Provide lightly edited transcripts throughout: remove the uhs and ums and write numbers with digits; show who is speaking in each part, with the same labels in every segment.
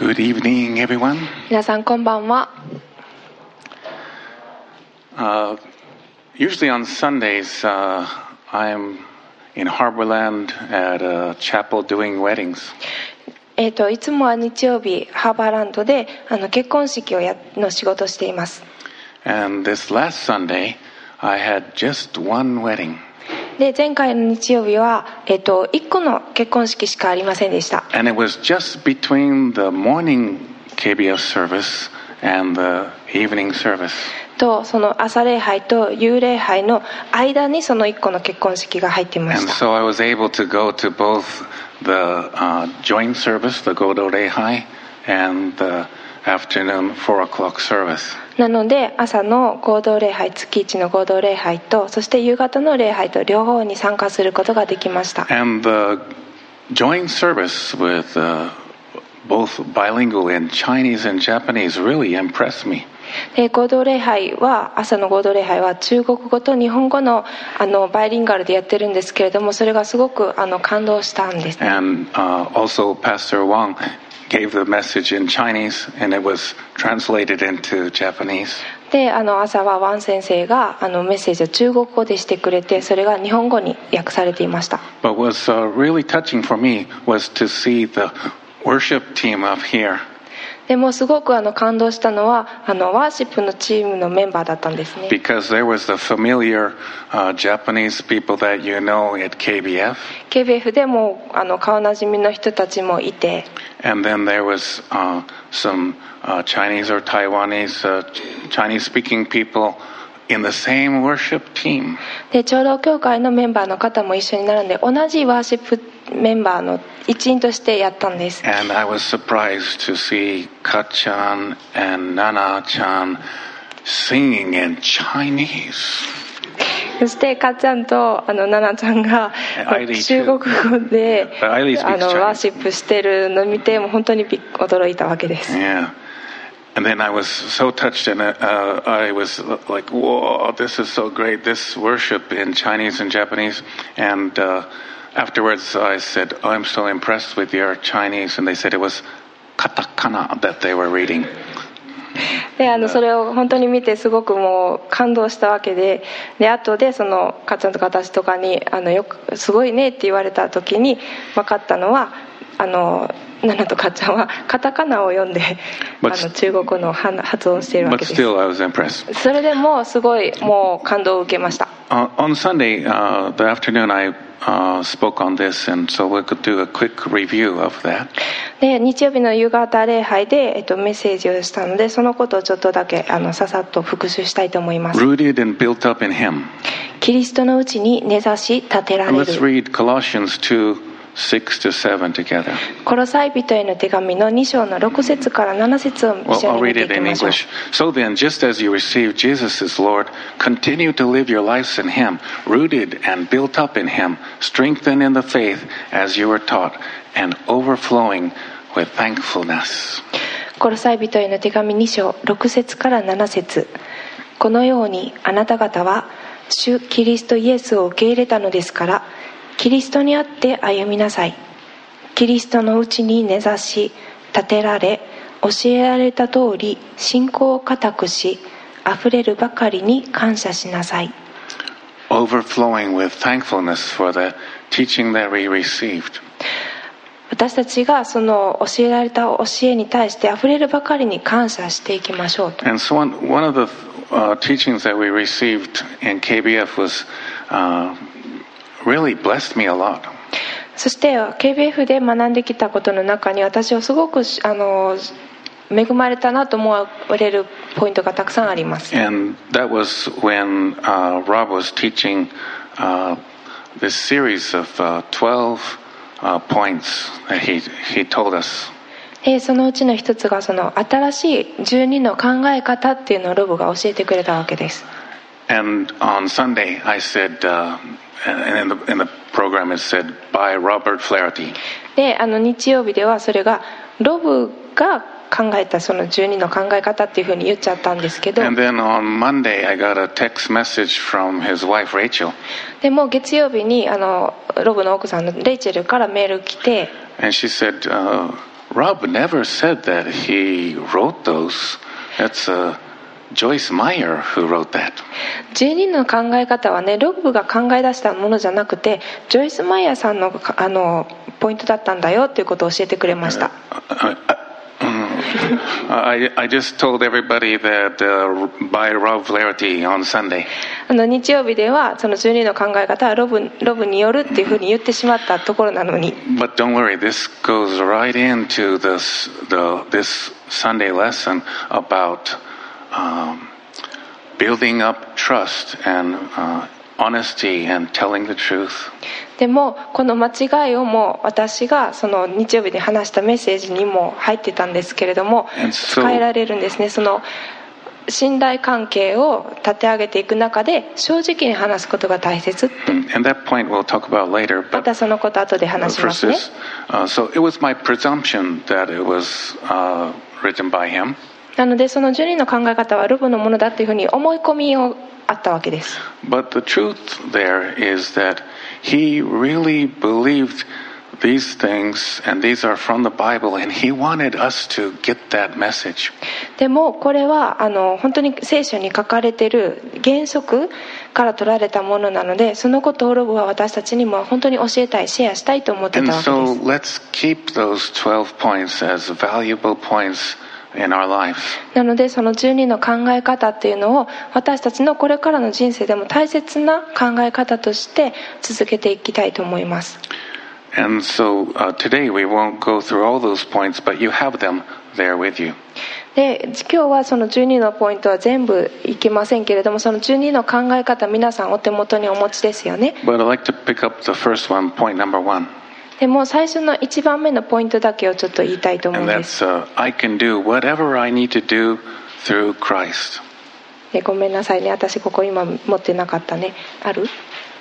Speaker 1: Good evening, everyone.
Speaker 2: 皆さんこんばんは。
Speaker 1: Usually on Sundays, I'm in Harborland at a chapel doing weddings.
Speaker 2: いつもは日曜日ハーバーランドで結婚式の仕事をしています。
Speaker 1: And this last Sunday, I had just one wedding.
Speaker 2: で前回の日曜日は1個の結婚式しかありませんでした。
Speaker 1: And it was just between the morning KBS service and the evening service.
Speaker 2: とその朝礼拝と夕礼拝の間にその1個の結婚式が入っていまし
Speaker 1: And
Speaker 2: た。
Speaker 1: so I was able to go to both the joint service, the Godo Reihai, and the afternoon 4 o'clock service.
Speaker 2: なので朝の合同礼拝、月1の合同礼拝とそして夕方の礼拝と両方に参加することができました。
Speaker 1: And the joint service with both bilingual in Chinese and Japanese really impressed me.
Speaker 2: で合同礼拝は朝の合同礼拝は中国語と日本語のバイリンガルでやってるんですけれども、それがすごく感動したんです。
Speaker 1: And also Pastor Wang gave the message in Chinese and it was translated into Japanese.
Speaker 2: で朝はワン先生がメッセージを中国語でしてくれて、それが日本語に訳されていました。
Speaker 1: But what was really touching for me was to see the worship team up here.
Speaker 2: でもすごく感動したのはワーシップのチームのメンバーだったんですね。
Speaker 1: Because there was the familiar Japanese people that you know at KBF.
Speaker 2: KBF でも顔なじみの人たちもいて、
Speaker 1: And then there was some Chinese or Taiwanese Chinese-speaking people in the same worship team.
Speaker 2: で長老教会のメンバーの方も一緒に並んで同じワーシップメンバーの一員としてやったんです。
Speaker 1: And I was surprised to see Ka-chan and Nana-chan singing in Chinese.
Speaker 2: そしてかっちゃんとななちゃんが
Speaker 1: Ailey
Speaker 2: 中国語で
Speaker 1: Ailey speaks Chinese.
Speaker 2: ワーシップしてるのを見てもう本当に驚いたわけです。
Speaker 1: Yeah. And then I was so touched and I was like, whoa, this is so great, this worship in Chinese and Japanese. And afterwards I said, oh, I'm so impressed with your Chinese. And they said it was katakana that they were reading.
Speaker 2: でそれを本当に見てすごくもう感動したわけで、後でそのかっちゃんとか私とかによくすごいねって言われた時に分かったのはナナとかっちゃんはカタカナを読んで中国語の発音しているわけです。
Speaker 1: But still I was impressed.
Speaker 2: それでもすごいもう感動を受けました。
Speaker 1: On Sunday, the afternoon, I spoke on this, and so we could do a quick review of that.
Speaker 2: で日曜日の夕方礼拝で、メッセージをしたので、そのことをちょっとだけささっと復習したいと思います。
Speaker 1: Rooted and built up in Him.
Speaker 2: キリストのうちに根ざし立てられる。
Speaker 1: Let's read Colossians 2:6-7 together.
Speaker 2: コロサイ人への手紙の2章の6節から7節を一
Speaker 1: Well,
Speaker 2: 緒
Speaker 1: I'll
Speaker 2: に見
Speaker 1: read
Speaker 2: てい
Speaker 1: it
Speaker 2: き
Speaker 1: in
Speaker 2: ましょう。
Speaker 1: English. So then, just as you received Jesus as Lord, continue to live your lives in Him, rooted and built up in Him, strengthened in the faith as you were taught, and overflowing with thankfulness.
Speaker 2: コロサイ人への手紙2章6節から7節。このようにあなた方は主キリストイエスを受け入れたのですから、キリストにあって歩みなさい。キリストのうちに根ざし立てられ、教えられた通り信仰を固くし、あふれるばかりに感謝しなさい。
Speaker 1: Overflowing with thankfulness for the teaching that we received.
Speaker 2: 私たちがその教えられた教えに対してあふれるばかりに感謝していきましょうと。
Speaker 1: And so one of the teachings that we received in KBF was really blessed me a lot.
Speaker 2: そして KBF で学んできたことの中に私はすごく恵まれたなと思われるポイントがたくさんあります。
Speaker 1: And that was when Rob was teaching this series of 12 points that he told us.
Speaker 2: そのうちの一つがその新しい12の考え方っていうのをロブが教えてくれたわけです。
Speaker 1: And on Sunday I said, and in the program it said by Robert Flaherty.
Speaker 2: で日曜日ではそれがロブが考えたその12の考え方っていうふうに言っちゃったんですけど、
Speaker 1: And then on Monday I got a text message from his wife Rachel.
Speaker 2: でも月曜日にロブの奥さんのレイチェルからメール来て、
Speaker 1: And she said, Rob never said that he wrote those. That's Joyce Meyer who wrote that.
Speaker 2: 12人の考え方はね、ロブが考え出したものじゃなくて、ジョイス・マイヤーさんのポイントだったんだよということを教えてくれました。
Speaker 1: I just told everybody that by Rob Flaherty on Sunday.
Speaker 2: 日曜日ではその12人の考え方はロブによるっていうふうに言ってしまったところなのに。
Speaker 1: But don't worry, this goes right into this Sunday lesson about building up trust and honesty and telling the truth.
Speaker 2: でもこの間違いをもう私がその日曜日で話したメッセージにも入ってたんですけれども、使えられるんですね。その信頼関係を立て上げていく中で正直に話すことが大切って。
Speaker 1: And that point we'll talk about later.
Speaker 2: またそのこと後で話しますね。
Speaker 1: So it was my presumption that it was written by him.
Speaker 2: なのでその12人の考え方はロブのものだというふうに思い込みをあったわけです。
Speaker 1: But the truth there is that he really believed these things, and these are from the Bible, and he wanted us to get that message.
Speaker 2: でもこれは本当に聖書に書かれている原則から取られたものなので、そのことをロブは私たちにも本当に教えたい、シェアしたいと思ってたわけです。
Speaker 1: And so let's keep those 12 points as valuable points in our lives.
Speaker 2: なのでその12の考え方っていうのを私たちのこれからの人生でも大切な考え方として続けていきたいと思います。
Speaker 1: And so today we won't go through all those points, but you have them there with you.
Speaker 2: で今日はその12のポイントは全部いけませんけれども、その12の考え方皆さんお手元にお持ちですよね。
Speaker 1: But I'd like to pick up the first one, point number 1.
Speaker 2: でも最初の1番目のポイントだけをちょっと言いたいと思うんです。
Speaker 1: And that's I can do whatever I need to do through Christ.
Speaker 2: ごめんなさいね、私ここ今持ってなかったね。ある？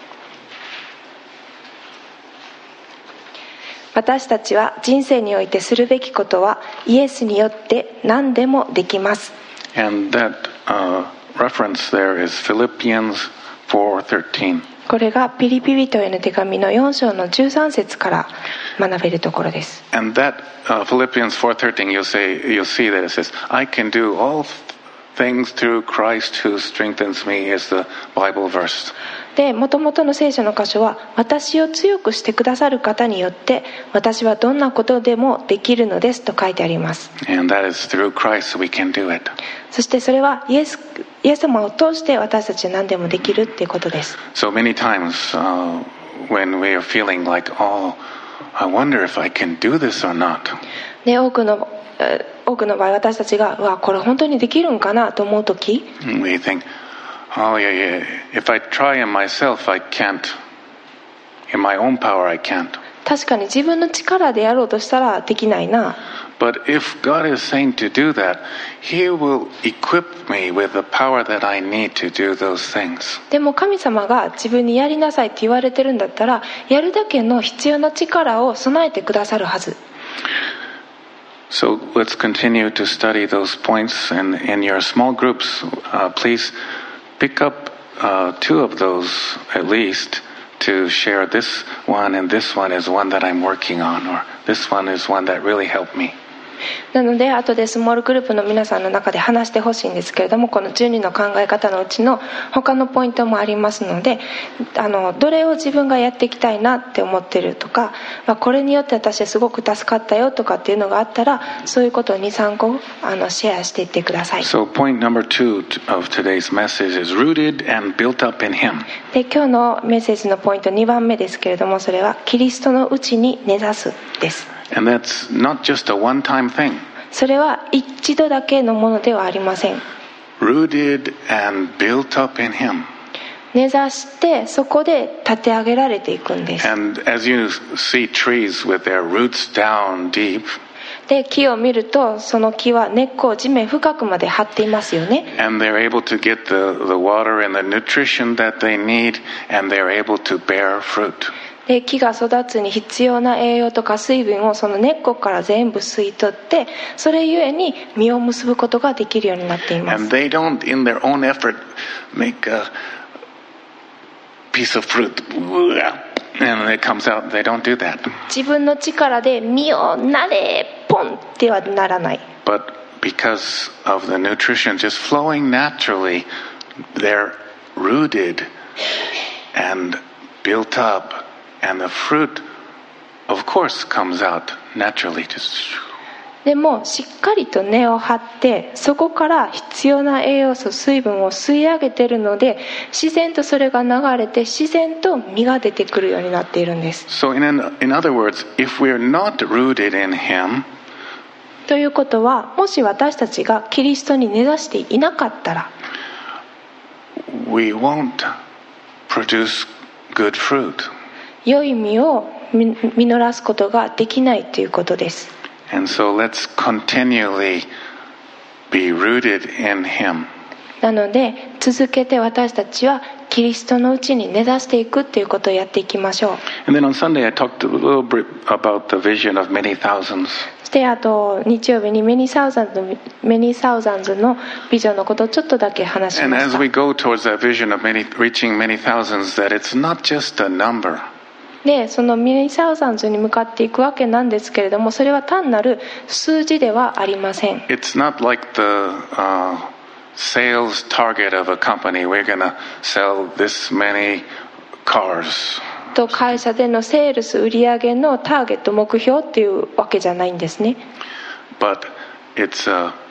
Speaker 2: 私たちは人生においてするべきことはイエスによって何でもできます。
Speaker 1: And that reference there is Philippians 4:13.
Speaker 2: これがピリピ人への手紙の4章の13節から学べるところです。
Speaker 1: And that Philippians 4:13, you'll see that it says, I can do all things through Christ who strengthens me, is the Bible verse.
Speaker 2: で、元々の聖書の箇所は、私を強くしてくださる方によって私はどんなことでもできるのですと書いてあります。
Speaker 1: And that is through Christ we can do it.
Speaker 2: そしてそれはイエス様を通して私たちは何でもできるっていうことです。
Speaker 1: So many times when we are feeling like, oh, I wonder if I can do this or not.
Speaker 2: で、多くの場合私たちが、うわ、これ本当にできるんかなと思うとき、
Speaker 1: We think, oh yeah, if I try in myself, I can't. In my own power, I can't.
Speaker 2: 確かに自分の力でやろうとしたらできないな。
Speaker 1: But if God is saying to do that, He will equip me with the power that I need to do those things.
Speaker 2: でも神様が自分にやりなさいって言われてるんだったら、やるだけの必要な力を備えてくださるはず。
Speaker 1: So let's continue to study those points, and in your small groups, please pick up 2 of those at least to share. This one and this one is one that I'm working on, or this one is one that really helped me.
Speaker 2: なので後でスモールグループの皆さんの中で話してほしいんですけれども、この12の考え方のうちの他のポイントもありますので、どれを自分がやっていきたいなって思ってるとか、これによって私はすごく助かったよとかっていうのがあったら、そういうことを 2,3 個シェアしていってください。
Speaker 1: So point number 2 of today's message is rooted and built up in Him.
Speaker 2: で、今日のメッセージのポイント2番目ですけれども、それはキリストのうちに根ざすです。
Speaker 1: And that's not just a one-time thing.
Speaker 2: それは一度だけのものではありません。
Speaker 1: Rooted and built up in Him.
Speaker 2: 根ざしてそこで立て上げられていくんです。
Speaker 1: And as you see trees with their roots down deep,
Speaker 2: で、木を見るとその木は根っこを地面深くまで張っていますよね。
Speaker 1: and they're able to get the water and the nutrition that they need, and they're able to bear fruit.
Speaker 2: で、木が育つに必要な栄養とか水分をその根っこから全部吸い取って、それゆえに実を結ぶことができるようになっています。
Speaker 1: And they don't, in their own effort, make a piece of fruit. And it comes out, they don't do that.
Speaker 2: 自分の力で身をなれポンってはならない。
Speaker 1: But because of the nutrition just flowing naturally, they're rooted and built up, and the fruit, of course, comes out naturally. Just
Speaker 2: でもしっかりと根を張ってそこから必要な栄養素水分を吸い上げているので自然とそれが流れて自然と実が出てくるようになっているんです。
Speaker 1: So in other words, if we're not rooted in Him,
Speaker 2: ということはもし私たちがキリストに根ざしていなかったら
Speaker 1: we won't produce good fruit.
Speaker 2: 良い実を実らすことができないということです。
Speaker 1: And so let's continually be rooted in Him.
Speaker 2: なので続けて私たちはキリストのうちに根ざしていくということをやっていきましょう。
Speaker 1: And then on Sunday I talked a little bit about the vision of many thousands.
Speaker 2: そしてあと日曜日にメニーサウザンズのビジョンのことをちょっとだけ話し
Speaker 1: And
Speaker 2: まし
Speaker 1: as
Speaker 2: た。
Speaker 1: we go towards that vision of reaching many thousands, that it's not just a number.
Speaker 2: でそのメニーサウザンズに向かっていくわけなんですけれどもそれは単なる数字ではありません。
Speaker 1: It's not like the sales target of a company. We're going to sell this many cars.
Speaker 2: と会社でのセールス売上のターゲット目標っていうわけじゃないんですね。
Speaker 1: But it's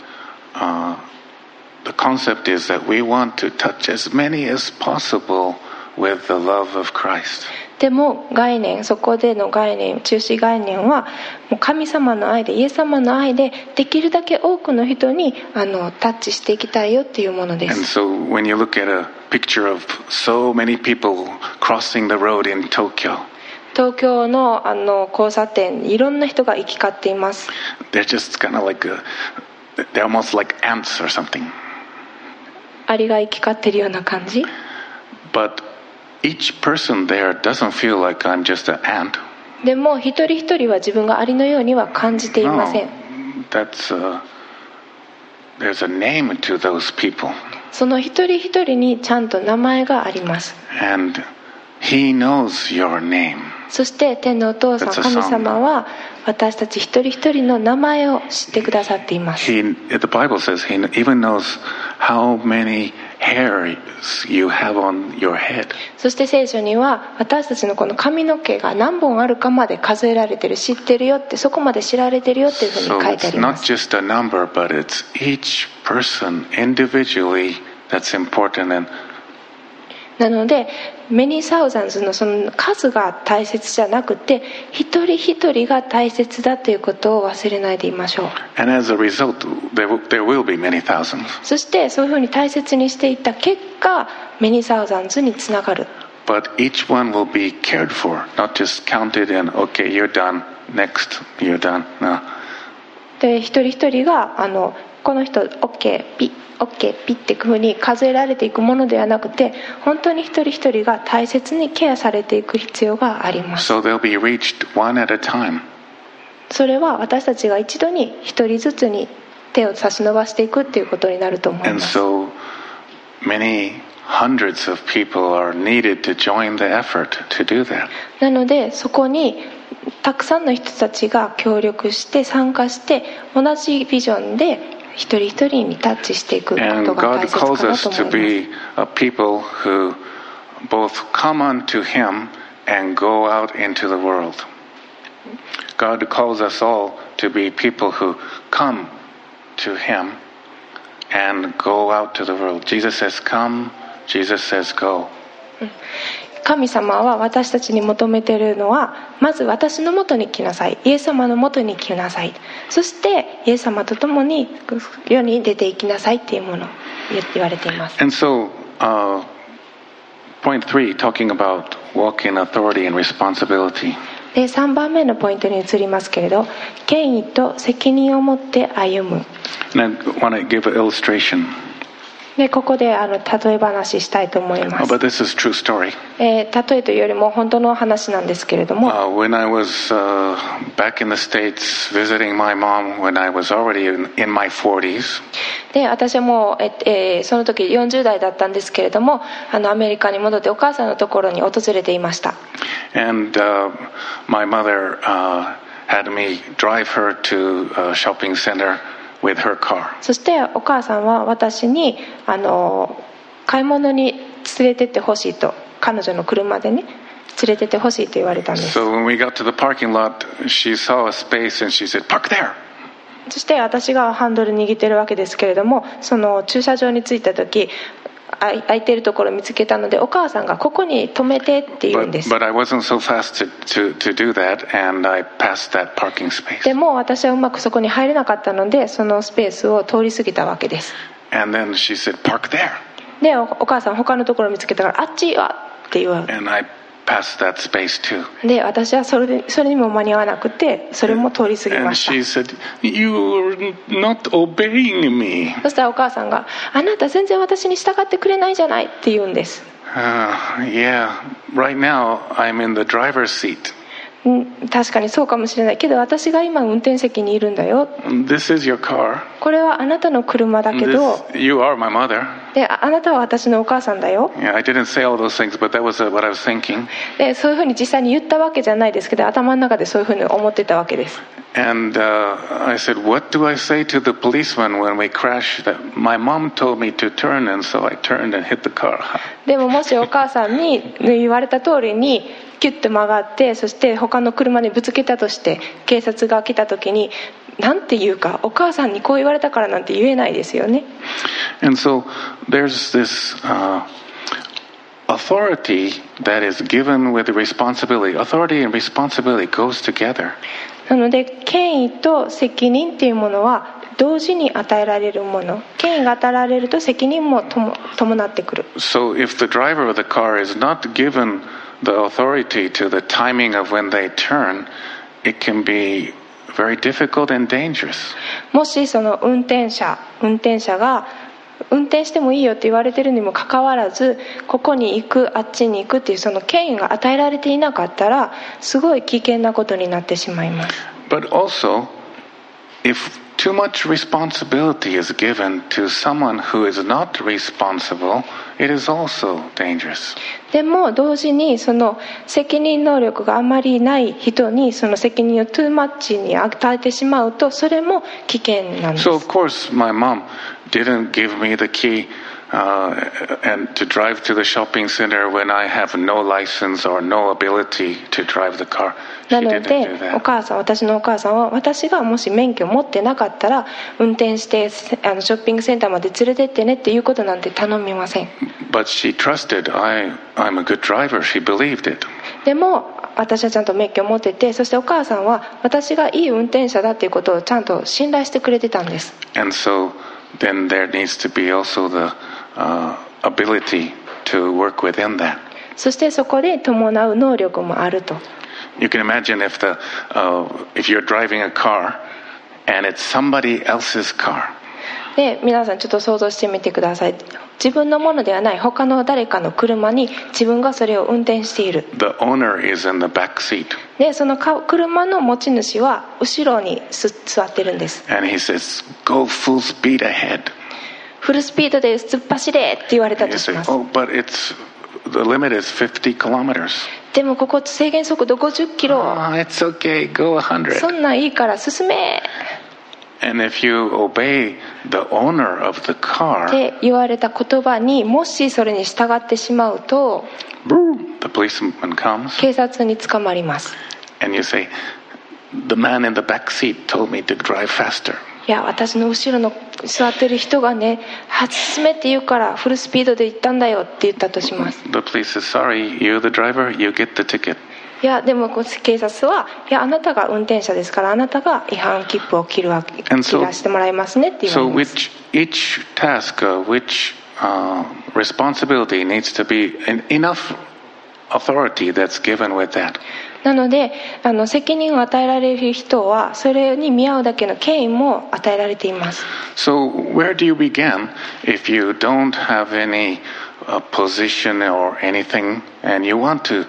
Speaker 1: the concept is that we want to touch as many as possible with the love of Christ.
Speaker 2: でもそこでの中心概念はもう神様の愛でイエス様の愛でできるだけ多くの人にタッチしていきたいよっていうもので
Speaker 1: And
Speaker 2: す。
Speaker 1: so when you look at a picture of so many people crossing the road in Tokyo,
Speaker 2: 東京の交差点いろんな人が行き交っています。
Speaker 1: they're just kind of they're almost like ants or something.
Speaker 2: アリが行き交ってるような感じ。
Speaker 1: But each person there doesn't feel like I'm just an ant.
Speaker 2: でも一人一人は自分がアリのようには感じていません。
Speaker 1: There's a name to those people.
Speaker 2: その一人一人にちゃんと名前があります。
Speaker 1: And He knows your name.
Speaker 2: そして天のお父さん
Speaker 1: That's a
Speaker 2: 神
Speaker 1: song.
Speaker 2: 様は私たち一人一人の名前を知ってくださっています。
Speaker 1: The Bible says He even knows how many hairs you have on your head.
Speaker 2: そして聖書には私たちのこの髪の毛が何本あるかまで数えられてる知ってるよってそこまで知られてるよっていうふうに
Speaker 1: So
Speaker 2: 書いてあ
Speaker 1: it's
Speaker 2: りま
Speaker 1: not
Speaker 2: す。
Speaker 1: just a number, but it's each person individually that's important. And
Speaker 2: なのでメニーサウザンズのその数が大切じゃなくて一人一人が大切だということを忘れないでいましょう。
Speaker 1: And as a result, there will be many thousands.
Speaker 2: そしてそういうふうに大切にしていった結果メニーサウザンズにつながる。
Speaker 1: But each one will be cared for, not just counted and, okay, you're done, next, you're done. No.
Speaker 2: で一人一人がこの人 OK ピッ OK ピッっていうふうに数えられていくものではなくて本当に一人一人が大切にケアされていく必要があります。
Speaker 1: So they'll be reached one at a time.
Speaker 2: それは私たちが一度に一人ずつに手を差し伸ばしていくっていうことになると思い
Speaker 1: And
Speaker 2: ます。
Speaker 1: so many hundreds of people are needed to join the effort to do that.
Speaker 2: なのでそこにたくさんの人たちが協力して参加して同じビジョンで一人一人にタッチしていくこと
Speaker 1: And
Speaker 2: が
Speaker 1: God
Speaker 2: 大切
Speaker 1: calls
Speaker 2: かな
Speaker 1: us
Speaker 2: と思
Speaker 1: to
Speaker 2: います。
Speaker 1: be a people who both come unto Him and go out into the world. God calls us all to be people who come to Him and go out to the world. Jesus says come, Jesus says go.
Speaker 2: 神様は私たちに求めているのはまず私のもとに来なさい、イエス様のもとに来なさい、そしてイエス様と共に世に出ていきなさいっていうものを言われています。
Speaker 1: And so, point 3, talking about walk in authority and responsibility.
Speaker 2: で3番目のポイントに移りますけれど、権威と責任を持って歩む。
Speaker 1: And I want to give an illustration.
Speaker 2: でここで例え話したいと思いま
Speaker 1: Oh,
Speaker 2: す。
Speaker 1: but this is true story.
Speaker 2: 例えというよりも本当の話なんですけれども、
Speaker 1: When I was back in the States visiting my mom when I was already in my 40s,
Speaker 2: で私はもう、その時40代だったんですけれどもアメリカに戻ってお母さんのところに訪れていました。
Speaker 1: And my mother had me drive her to a shopping center with her car.
Speaker 2: そしてお母さんは私に買い物に連れてってほしいと、彼女の車でね連れてってほしいと言われたんです。
Speaker 1: So when we got to the parking lot, she saw a space and she said, "Park there."
Speaker 2: そして私がハンドル握ってるわけですけれども、その駐車場に着いた時空いてるところを見つけたので、お母さんがここに止めてって言うんです。
Speaker 1: But I wasn't so fast to do that, and I passed that parking space.
Speaker 2: でも私はうまくそこに入れなかったので、そのスペースを通り過ぎたわけです。
Speaker 1: And then she said, "Park there."
Speaker 2: でお母さん他のところを見つけたから、あっちはって言われて、
Speaker 1: And I passed that space too.
Speaker 2: で私はそれにも間に合わなくて、それも通り過ぎ
Speaker 1: And
Speaker 2: ました。
Speaker 1: she said, "You're not obeying me."
Speaker 2: そしたらお母さんが、あなた全然私に従ってくれないじゃないって言うんです。
Speaker 1: Yeah, right now I'm in the driver's seat.
Speaker 2: 確かにそうかもしれないけど、私が今運転席にいるんだよ。
Speaker 1: This is your car.
Speaker 2: これはあなたの車だけど、
Speaker 1: You are my mother.
Speaker 2: であなたは私のお母さんだよ。
Speaker 1: Yeah, I didn't say all those things, but that was what I was thinking.
Speaker 2: でそういうふうに実際に言ったわけじゃないですけど、頭の中でそういうふうに思ってたわけです。
Speaker 1: And I said, "What do I say to the policeman when we crash? That my mom told me to turn, and so I turned and hit the car."
Speaker 2: でももしお母さんに言われた通りにキュッと曲がって、そして他の車にぶつけたとして警察が来た時になんて言うか、お母さんにこう言われたからなんて言えないですよね。
Speaker 1: And so there's this authority that is given with responsibility. Authority and responsibility goes together.
Speaker 2: なので権威と責任っていうものは同時に与えられるもの。権威が与えられると責任も伴ってくる。
Speaker 1: So if the driver of the car is not given the authority to the timing of when they turn, it can be very difficult and dangerous.
Speaker 2: もしその運転者が運転してもいいよって言われてるにもかかわらず、ここに行くあっちに行くっていうその権威が与えられていなかったら、すごい危険なことになってしまいます。
Speaker 1: But also, if too much responsibility is given to someone who is not responsible, it is also dangerous.
Speaker 2: でも同時にその責任能力があまりない人にその責任をトゥーマッチに与えてしまうと、それも危険なんです。
Speaker 1: So of course my mom didn't give me the key and to drive to the shopping center when I have no license or no ability to drive the car.
Speaker 2: な
Speaker 1: She
Speaker 2: の
Speaker 1: didn't
Speaker 2: で
Speaker 1: do
Speaker 2: 私のお母さんは、私がもし免許を持ってなかったら運転してショッピングセンターまで連れてってねっていうことなんて頼みません。
Speaker 1: But she trusted I'm a good driver. She believed it.
Speaker 2: でも私はちゃんと免許を持ってて、そしてお母さんは私がいい運転者だっていうことをちゃんと信頼してくれてたんです。
Speaker 1: And so then there needs to be also the ability to work within that.
Speaker 2: そしてそこで伴う能力もあると。
Speaker 1: You can imagine if you're driving a car and it's somebody else's car.
Speaker 2: で皆さんちょっと想像してみてください。自分のものではない他の誰かの車に自分がそれを運転している。
Speaker 1: The owner is in the back seat.
Speaker 2: でその車の持ち主は後ろに座ってるんです。
Speaker 1: And he says, "Go full speed ahead."
Speaker 2: フルスピードで突っ走れって言われた
Speaker 1: And
Speaker 2: と
Speaker 1: you
Speaker 2: し
Speaker 1: say,
Speaker 2: ます。
Speaker 1: "Oh, but the limit is 50 kilometers."
Speaker 2: でもここ制限速度50キロ。
Speaker 1: It's okay. Go 100.
Speaker 2: そんなんいいから進め
Speaker 1: And if you obey the owner of the
Speaker 2: っ
Speaker 1: car,
Speaker 2: て言われた言葉にもしそれに従ってしまうと、
Speaker 1: the policeman comes
Speaker 2: 警察に捕まります。
Speaker 1: and you say, "The man in the back seat told me to drive faster."
Speaker 2: いや私の後ろの座ってる人がね、進めって言うからフルスピードで行ったんだよって言ったとします。
Speaker 1: The police says, "Sorry, you're the driver. You get the ticket."
Speaker 2: いやでも警察は、いやあなたが運転者ですから、あなたが違反切符を切らしてもらいますねって言われ
Speaker 1: So
Speaker 2: ます。
Speaker 1: each task, which responsibility needs to be enough authority that's given with that.
Speaker 2: なので責任を与えられる人はそれに見合うだけの権威も与えられています。
Speaker 1: So where do you begin if you don't have any position or anything and you want to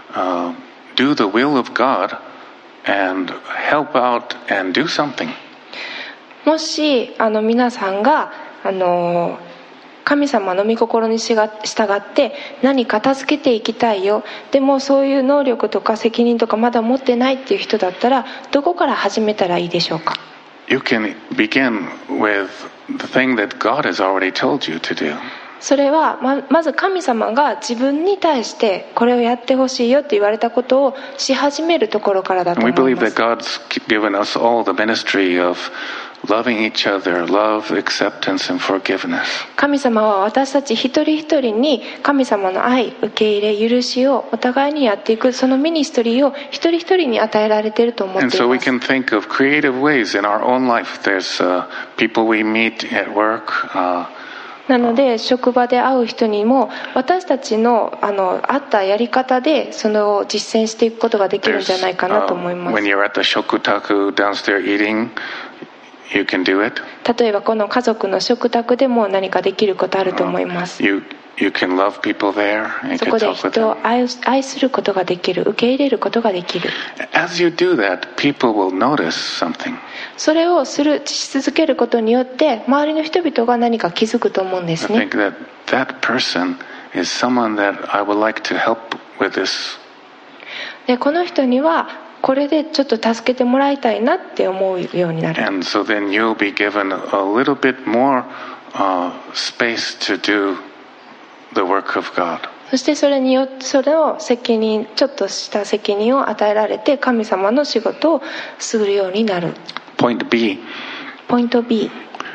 Speaker 1: do the will of God and help out and do something?
Speaker 2: もし皆さんが神様の御心に従って何か助けていきたいよ、でもそういう能力とか責任とかまだ持ってないっていう人だったら、どこから始めたらいいでしょうか。
Speaker 1: You can begin with the thing that God has already told you to do.
Speaker 2: それはまず神様が自分に対してこれをやってほしいよと言われたことをし始めるところからだと
Speaker 1: And
Speaker 2: 思
Speaker 1: we
Speaker 2: い
Speaker 1: believe
Speaker 2: ま
Speaker 1: that
Speaker 2: す。
Speaker 1: God's given us all the ministry of loving each other, love, acceptance, and forgiveness.
Speaker 2: 神様は私たち一人一人に神様の愛、受け入れ、許しをお互いにやっていく、そのミニストリーを一人一人に与えられていると思ってい
Speaker 1: And
Speaker 2: ま
Speaker 1: so we
Speaker 2: す。
Speaker 1: can think of creative ways in our own life. There's people we meet at work.
Speaker 2: なので職場で会う人にも私たちの合ったやり方でそれを実践していくことができるんじゃないかなと思います。
Speaker 1: When you're at the shokutaku downstairs eating, you can do it.
Speaker 2: 例えばこの家族の食卓でも何かできることあると思います。
Speaker 1: You can love people there and
Speaker 2: そ
Speaker 1: you
Speaker 2: こ
Speaker 1: can
Speaker 2: で
Speaker 1: talk with
Speaker 2: 人
Speaker 1: them.
Speaker 2: を愛することができる、受け入れることができる。
Speaker 1: As you do that, people will notice something.
Speaker 2: それをし続けることによって周りの人々が何か気づくと思うんです
Speaker 1: I
Speaker 2: ね。
Speaker 1: think that that person is someone that I would like to help with this.
Speaker 2: でこの人にはこれでちょっと助けてもらいたいなって思うようになる。
Speaker 1: And so then you'll be given a little bit more space to do the work of God.
Speaker 2: そしてそれによってそれを責任、ちょっとした責任を与えられて神様の仕事をするようになる。
Speaker 1: Point B.
Speaker 2: ポイント B。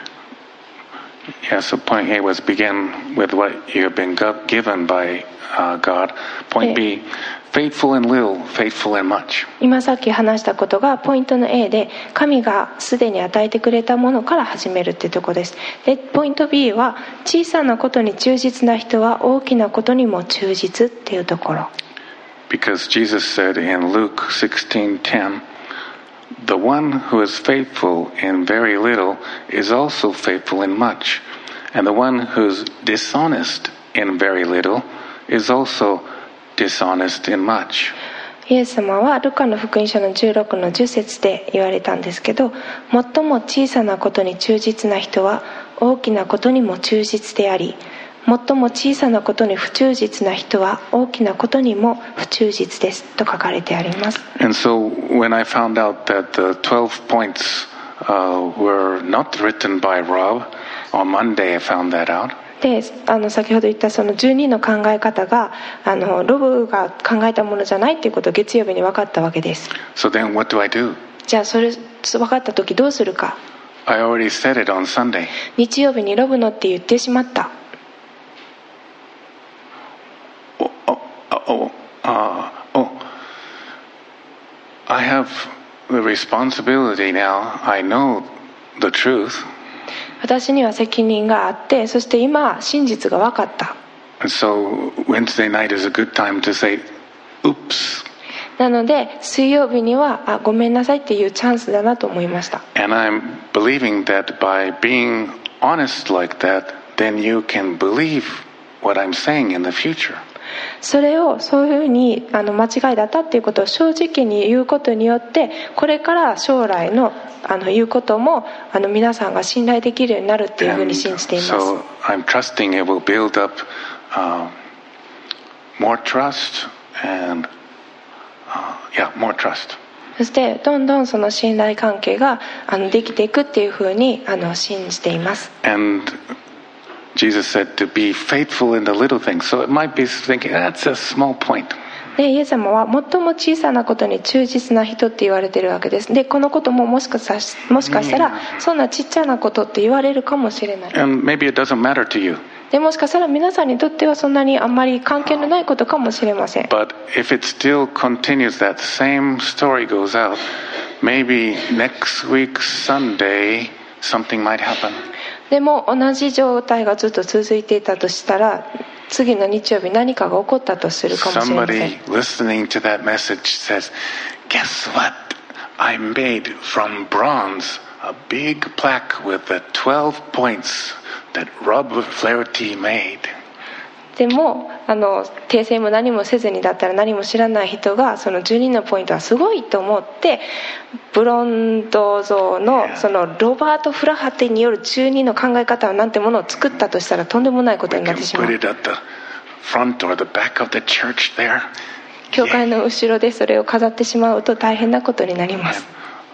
Speaker 1: Yeah, so point A was begin with what you have been given by God. Point B, faithful in little, faithful in much.
Speaker 2: 今さっき話したことがポイントの A で、神がすでに与えてくれたものから始めるっていうところです。でポイント B は小さなことに忠実な人は大きなことにも忠実っていうところ。
Speaker 1: Because Jesus said in Luke 16:10, the one who is faithful in very little is also faithful in much, and the one who's dishonest in very little is also dishonest in much.
Speaker 2: イエス様はルカの福音書の16の10節で言われたんですけど、最も小さなことに忠実な人は大きなことにも忠実であり、最も小さなことに不忠実な人は大きなことにも不忠実ですと書かれてあります。
Speaker 1: And so when I found out that the 12 points were not written by Rob, on Monday I found that out.
Speaker 2: で先ほど言ったその12の考え方がロブが考えたものじゃないっていうことを月曜日に分かったわけです。
Speaker 1: So then what do I do?
Speaker 2: じゃあそれ分かった時どうするか。
Speaker 1: I already said it on Sunday.
Speaker 2: 日曜日にロブのって言ってしまった。
Speaker 1: I have the responsibility now. I know the truth.
Speaker 2: 私には責任があって、そして今真実が分かった。
Speaker 1: And so Wednesday night is a good time to say, oops.
Speaker 2: なので水曜日にはごめんなさいっていうチャンスだなと思いました。
Speaker 1: And I'm believing that by being honest like that, then you can believe what I'm saying in the future.
Speaker 2: それをそういうふうに間違いだったっていうことを正直に言うことによって、これから将来の言うことも皆さんが信頼できるようになるっていうふうに信じています。
Speaker 1: So I'm trusting it will build up more trust and more trust.
Speaker 2: そしてどんどんその信頼関係ができていくっていうふうに信じています。
Speaker 1: And Jesus said to be faithful in the little things. So it might be thinking, that's a small point.
Speaker 2: でイエス様は最も小さなことに忠実な人って言われてるわけです。でこのことももしかしたらそんなちっちゃなことって言われるかもしれない。
Speaker 1: And maybe it doesn't matter to you.
Speaker 2: でもしかしたら皆さんにとってはそんなにあんまり関係のないことかもしれません。
Speaker 1: But if it still continues, that same story goes out, maybe next week Sunday something might happen.
Speaker 2: でも同じ状態がずっと続いていたとしたら、次の日曜日何かが起こったとするかもしれません。
Speaker 1: Somebody listening to that message says, guess what? I made from bronze a big plaque with the 12 points that Rob Flaherty made.
Speaker 2: でも訂正も何もせずにだったら何も知らない人がその12のポイントはすごいと思ってブロンド像のそのロバート・フラハテによる12の考え方はなんてものを作ったとしたらとんでもないことになってしまう。教会の後ろでそれを飾ってしまうと大変なことになります。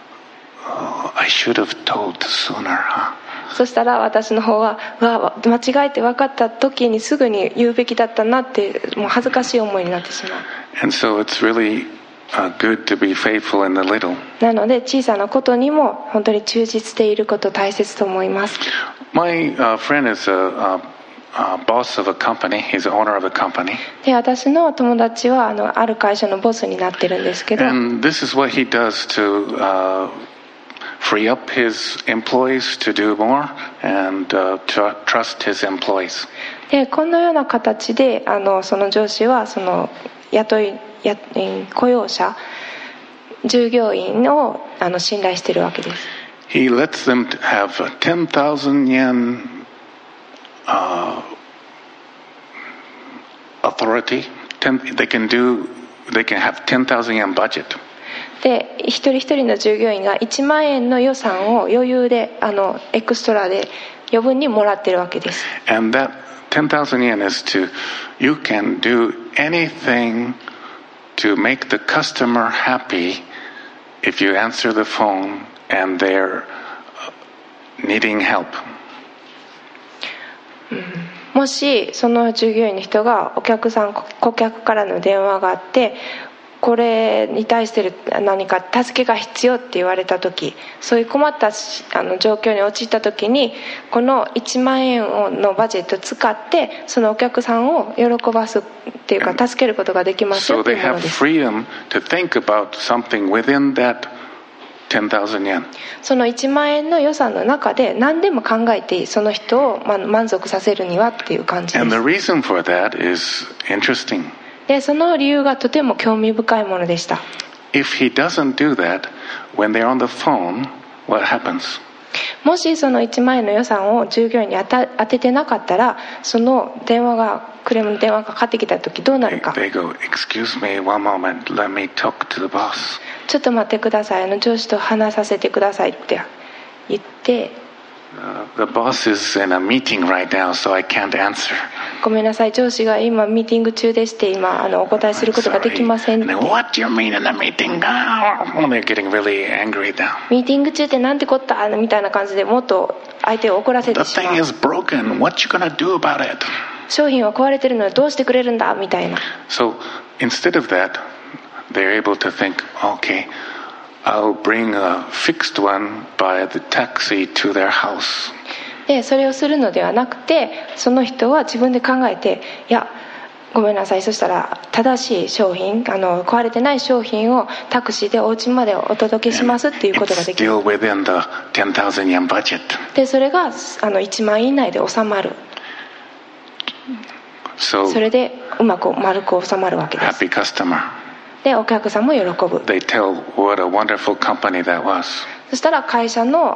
Speaker 2: そしたら私の方は間違えて分かった時にすぐに言うべきだったなってもう恥ずかしい思いになってしまう。
Speaker 1: And so it's really good to be faithful in the little.
Speaker 2: なので小さなことにも本当に忠実でいること大切と思います。
Speaker 1: My friend is a boss of a company. He's the owner of a company.
Speaker 2: で私の友達はある会社のボスになってるんですけど。
Speaker 1: And this is what he does to free up his employees to do more and trust his employees.
Speaker 2: でこのような形でその上司はその雇用者従業員を信頼しているわけです。
Speaker 1: He lets them have 10,000 yen authority. They can have 10,000 yen budget.
Speaker 2: で一人一人の従業員が1万円の予算を余裕でエクストラで余分にもらってるわけです。
Speaker 1: And that 10,000 yen is to you can do anything to make the customer happy if you answer the phone and they're needing help.
Speaker 2: もしその従業員の人が顧客からの電話があってこれに対して何か助けが必要って言われた時そういう困った状況に陥った時にこの1万円のバジェットを使ってそのお客さんを喜ばすっていうか助けることができますよっていうものです。
Speaker 1: So they have freedom to think about something within that 10,000 yen.
Speaker 2: その1万円の予算の中で何でも考えてその人を満足させるにはっていう感じです。
Speaker 1: And the reason for that is interesting.
Speaker 2: でその理由がとても興味深いものでした。
Speaker 1: If he doesn't do that, when they're on the phone, what happens?
Speaker 2: もしその1万円の予算を従業員に当ててなかったらそのクレームの電話がかかってきた時どうなるか。
Speaker 1: They go, excuse me, one moment, let me talk to the boss.
Speaker 2: ちょっと待ってください上司と話させてくださいって言って
Speaker 1: The boss is in a meeting right now, so I can't answer.
Speaker 2: ごめんなさい上司が今ミーティング中でして今お答えすることができませんって。
Speaker 1: What do you mean in a meeting? They're getting really angry now.
Speaker 2: ミーティング中ってなんてこったみたいな感じでもっと相手を怒らせて
Speaker 1: The
Speaker 2: しま
Speaker 1: thing
Speaker 2: う。
Speaker 1: is broken. What you gonna do about it?
Speaker 2: 商品は壊れてるのにどうしてくれるんだみたいな。
Speaker 1: So instead of that, they're able to think, okay, I'll bring a fixed one by the taxi to their house.
Speaker 2: でそれをするのではなくてその人は自分で考えていやごめんなさいそしたら正しい商品壊れてない商品をタクシーでお家までお届けしますっていうことができる。
Speaker 1: Still within the 10,000 yen budget.
Speaker 2: でそれが1万円以内で収まる。
Speaker 1: So
Speaker 2: それでうまく丸く収まるわけです。
Speaker 1: happy customer.
Speaker 2: でお客さんも喜ぶ。
Speaker 1: They tell what a wonderful company that was.
Speaker 2: そしたら会社の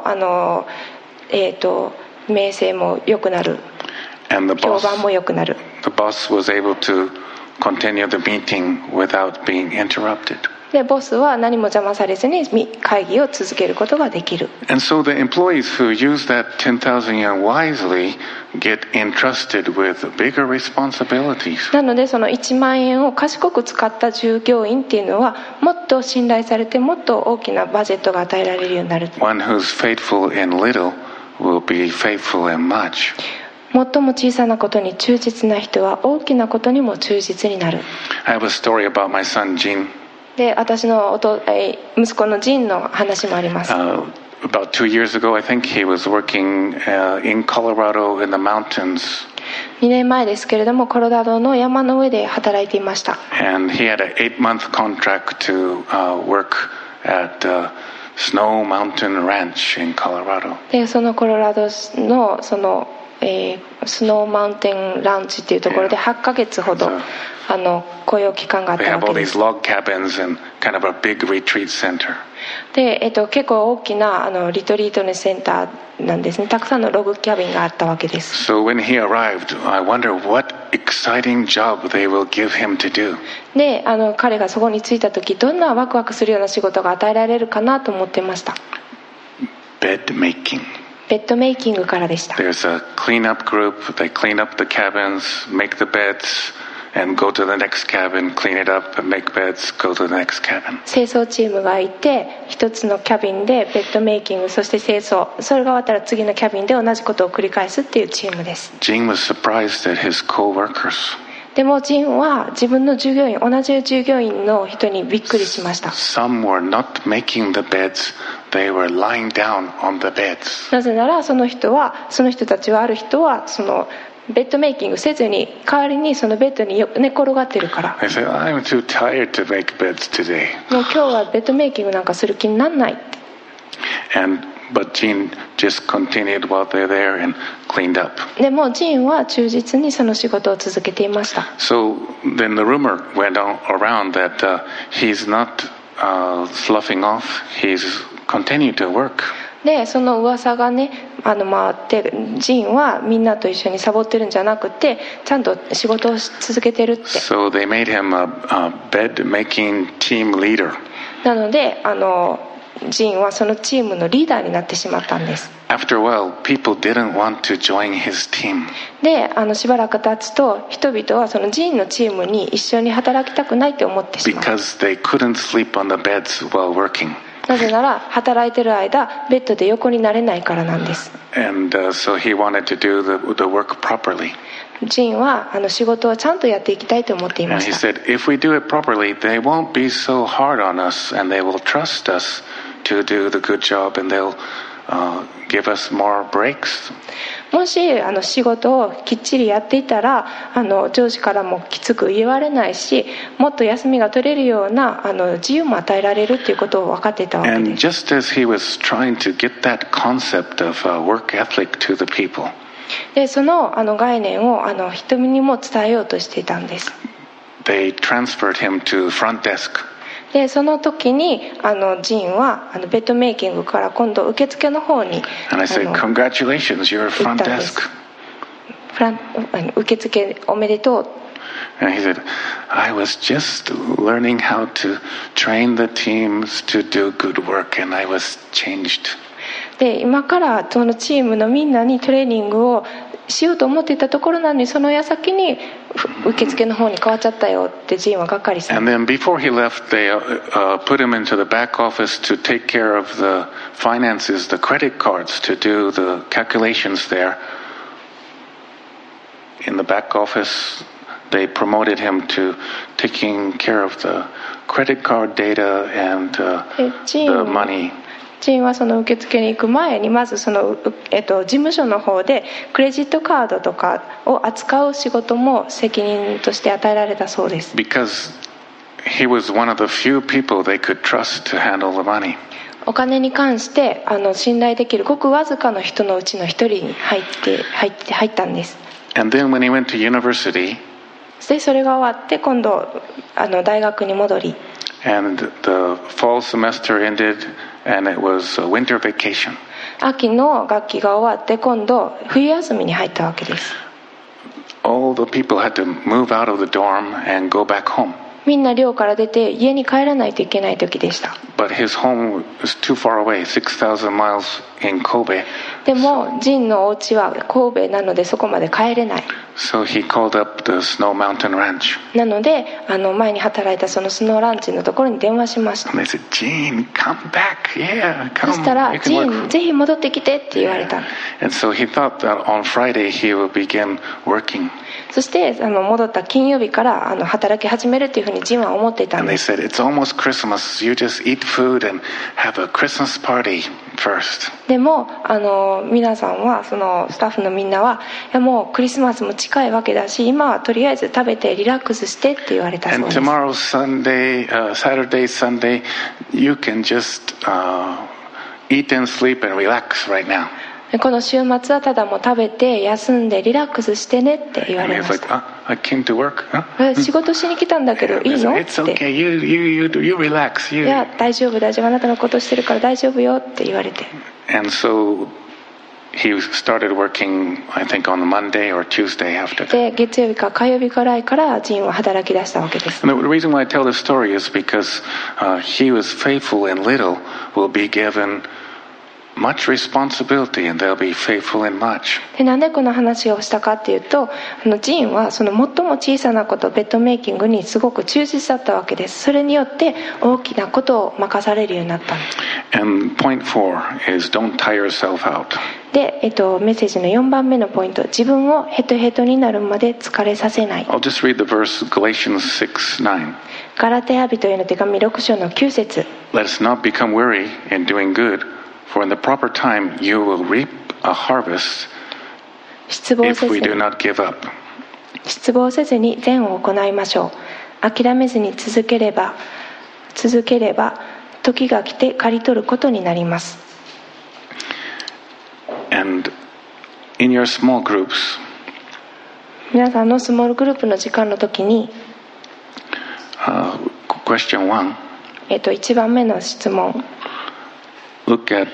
Speaker 2: 名声も良くなる。
Speaker 1: And the
Speaker 2: 評判も良くなる。
Speaker 1: boss was able to continue the meeting without being interrupted.
Speaker 2: でボスは何も邪魔されずに会議を続けることができる。
Speaker 1: And so the employees who use that 10,000 yen wisely get entrusted with bigger responsibilities.
Speaker 2: なのでその1万円を賢く使った従業員っていうのはもっと信頼されてもっと大きなバジェットが与えられるようになる。
Speaker 1: One who's faithful in little will be faithful in much.
Speaker 2: 最も小さなことに忠実な人は大きなことにも忠実になる。
Speaker 1: I have a story about my son Jin.
Speaker 2: で私の息子のジンの話もあります。
Speaker 1: About 2 years ago, I think he was working in Colorado in the mountains.
Speaker 2: 2年前ですけれどもコロラドの山の上で働いていました。
Speaker 1: And he had an 8-month contract to work at Snow Mountain Ranch in Colorado.
Speaker 2: でそのコロラドのスノーマウンテンラウンジっていうところで8ヶ月ほど雇用期間があっ
Speaker 1: They
Speaker 2: た
Speaker 1: have
Speaker 2: わ
Speaker 1: all
Speaker 2: けで
Speaker 1: these
Speaker 2: す。
Speaker 1: log cabins and kind of a big retreat center.
Speaker 2: で、結構大きなリトリートのセンターなんですね。たくさんのログキャビンがあったわけです。
Speaker 1: So when he arrived, I wonder what exciting job they will give him to do.
Speaker 2: で、彼がそこに着いた時、どんなワクワクするような仕事が与えられるかなと思ってました。
Speaker 1: Bed making.
Speaker 2: ベッドメイキングからでした。
Speaker 1: There's a cleanup group. They clean up the cabins, make the beds, and go to the next cabin, clean it up, and make beds, go to the next cabin.
Speaker 2: 清掃チームがいて、一つのキャビンでベッドメイキング、そして清掃、それが終わったら次のキャビンで同じことを繰り返すっていうチームです。
Speaker 1: Jing was surprised at his co-workers.
Speaker 2: でもジンは自分の従業員、同じ従業員の人にびっくりしました。
Speaker 1: Some were not making the beds. They were lying down on the beds.
Speaker 2: なぜならその人たちは、ある人はそのベッドメイキングせずに代わりにそのベッドに寝転がってるから。
Speaker 1: They said, I'm too tired to make beds today.
Speaker 2: もう今日はベッドメイキングなんかする気にならない。
Speaker 1: But Jean just continued while they're there and cleaned up.
Speaker 2: でもジンは忠実にその仕事を続けていました。
Speaker 1: So then the rumor went around that he's not sloughing off. He's continued to work.
Speaker 2: でその噂がね回ってジンはみんなと一緒にサボってるんじゃなくてちゃんと仕事を続けてるって。
Speaker 1: So they made him a bed making team leader.
Speaker 2: なのでジンはそのチームのリーダーになってしまったんです。
Speaker 1: After a while, people didn't want to join his team.
Speaker 2: でしばらく経つと人々はそのジンのチームに一緒に働きたくないって思ってしまう。
Speaker 1: Because they couldn't sleep on the beds while working.
Speaker 2: なぜなら働いてる間ベッドで横になれないからなんです。
Speaker 1: And so he wanted to do the work properly.
Speaker 2: ジンは仕事をちゃんとやっていきたいと思っていま
Speaker 1: And
Speaker 2: し
Speaker 1: he
Speaker 2: た。
Speaker 1: said, if we do it properly, they won't be so hard on us, and they will trust us to do the good job, and they'll give us more breaks.
Speaker 2: もし仕事をきっちりやっていたら上司からもきつく言われないし、もっと休みが取れるような自由も与えられるということを分かっていたわけ
Speaker 1: And
Speaker 2: です。
Speaker 1: just as he was trying to get that concept of work ethic to the people,
Speaker 2: でその概念を人にも伝えようとしていたんです。
Speaker 1: they transferred him to front desk.
Speaker 2: でその時にジンはベッドメイキングから今度受付の方に
Speaker 1: And I said, congratulations, you're
Speaker 2: 行っ
Speaker 1: front
Speaker 2: たんです。
Speaker 1: desk.
Speaker 2: 受付おめでとう。
Speaker 1: And he said, I was just learning how to train the teams to do good work, and I was changed.
Speaker 2: で今からそのチームのみんなにトレーニングをしようと思っていたところなのに、その矢先に受付の方に変わっちゃったよってジンはがっかりした。
Speaker 1: And then before he left, they put him into the back office to take care of the finances, the credit cards, to do the calculations there. In the back office, they promoted him to taking care of the credit card data and the money.
Speaker 2: ジンはその受付に行く前にまずその、事務所の方でクレジットカードとかを扱う仕事も責任として与えられたそうです。
Speaker 1: Because he was one of the few people they could trust to handle the money.
Speaker 2: お金に関して信頼できるごくわずかの人のうちの一人に入ったんです。
Speaker 1: And then when he went to university,
Speaker 2: でそれが終わって今度大学に戻り、
Speaker 1: and the fall semester ended, and it was a winter vacation.
Speaker 2: 秋の学期が終わって今度冬休みに入ったわけです。
Speaker 1: All the people had to move out of the dorm and go back home.
Speaker 2: みんな寮から出て家に帰らないといけない時でした。
Speaker 1: But his home was too far away, 6,000 miles in Kobe.
Speaker 2: でもジンのお家は神戸なのでそこまで帰れない。
Speaker 1: So he called up the Snow Mountain Ranch.
Speaker 2: なので前に働いたそのスノーランチのところに電話しました。
Speaker 1: And they said, Gene, come back. Yeah,
Speaker 2: そ
Speaker 1: come.
Speaker 2: したら
Speaker 1: You
Speaker 2: ジ
Speaker 1: can work.
Speaker 2: ンぜひ戻ってきてって言われた。
Speaker 1: And so he thought that on Friday he would begin working.
Speaker 2: そして戻った金曜日から働き始めるっていうふうにジンは思っていたん
Speaker 1: And they
Speaker 2: です。
Speaker 1: said, it's almost Christmas. You just eat food and have a Christmas party first.
Speaker 2: でも皆さんはそのスタッフのみんなはいやもうクリスマスも近いわけだし今はとりあえず食べてリラックスしてって言われたそう
Speaker 1: And
Speaker 2: です。
Speaker 1: tomorrow, Saturday, Sunday, you can just eat and sleep and relax right now.
Speaker 2: この週末はただもう食べて休んでリラックスしてねって言わ
Speaker 1: And
Speaker 2: れ
Speaker 1: he's
Speaker 2: まし
Speaker 1: like,
Speaker 2: た。
Speaker 1: I came to work. Huh?
Speaker 2: 仕事しに来たんだけどいい
Speaker 1: He
Speaker 2: の
Speaker 1: said,
Speaker 2: っ
Speaker 1: It's
Speaker 2: て。
Speaker 1: okay. You relax.
Speaker 2: い
Speaker 1: You.
Speaker 2: や大丈夫大丈夫、あなたのことしてるから大丈夫よって言われて。
Speaker 1: And so he started working, I think, on Monday or Tuesday after that.
Speaker 2: で月曜日か火曜日くらいからジンは働き出したわけです。
Speaker 1: And the reason why I tell this story is because he was faithful in little, will be given much responsibility, and they'll be faithful in much.
Speaker 2: でなんでこの話をしたかっていうと、ジンはその最も小さなこと、ベッドメイキングにすごく忠実だったわけです。それによって大きなことを任されるようになったんです。
Speaker 1: And point 4 is don't tire yourself out.
Speaker 2: で、メッセージの4番目のポイント、自分をヘトヘトになるまで疲れさせない。
Speaker 1: I'll just read the verse, Galatians 6:9.
Speaker 2: ガラテヤ人への手紙6章の9節。
Speaker 1: Let us not become weary in doing good, for in the proper time you will reap a harvest
Speaker 2: 失望
Speaker 1: if
Speaker 2: せず
Speaker 1: we
Speaker 2: に
Speaker 1: do not give up.
Speaker 2: 失望せずに善を行いましょう。諦めずに続ければ時が来て刈り取ることになります。
Speaker 1: And in your small groups,
Speaker 2: 皆さんのスモールグループの時間の時に、
Speaker 1: question 1,
Speaker 2: 1番目の質問、
Speaker 1: look at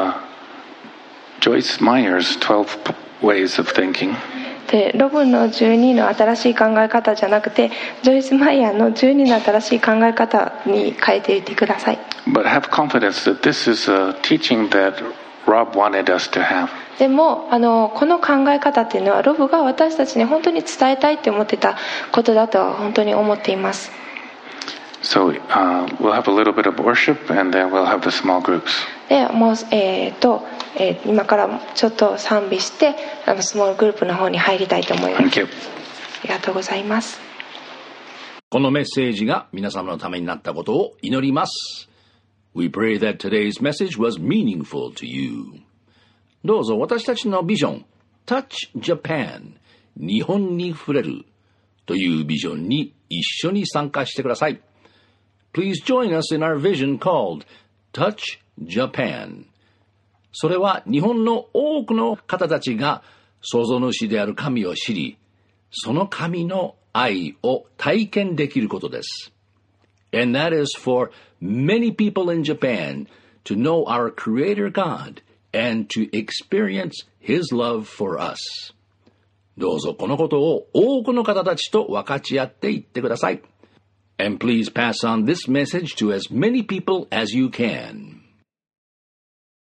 Speaker 1: Joyce Meyer's 12 ways of thinking.
Speaker 2: でロブの12の新しい考え方じゃなくて、ジョイス・マイヤーの12の新しい考え方に変えていってください。
Speaker 1: But have confidence that this is a teaching that Rob wanted us to have.
Speaker 2: でもこの考え方っていうのはロブが私たちに本当に伝えたいって思ってたことだとは本当に思っています。
Speaker 1: So we'll have a little bit of worship, and then we'll have the small groups.
Speaker 2: でもう今からちょっと賛美してスモールグループの方に入りたいと思います。
Speaker 1: Thank you.
Speaker 2: ありがとうございます。
Speaker 3: このメッセージが皆様のためになったことを祈ります。We pray that today's message was meaningful to you. どうぞ私たちのビジョン Touch Japan 日本に触れるというビジョンに一緒に参加してください。Please join us in our vision called Touch Japan. それは日本の多くの方たちが創造主である神を知り、その神の愛を体験できることです。And that is for many people in Japan to know our Creator God and to experience His love for us. どうぞこのことを多くの方たちと分かち合っていってください。And please pass on this message to as many people as you can.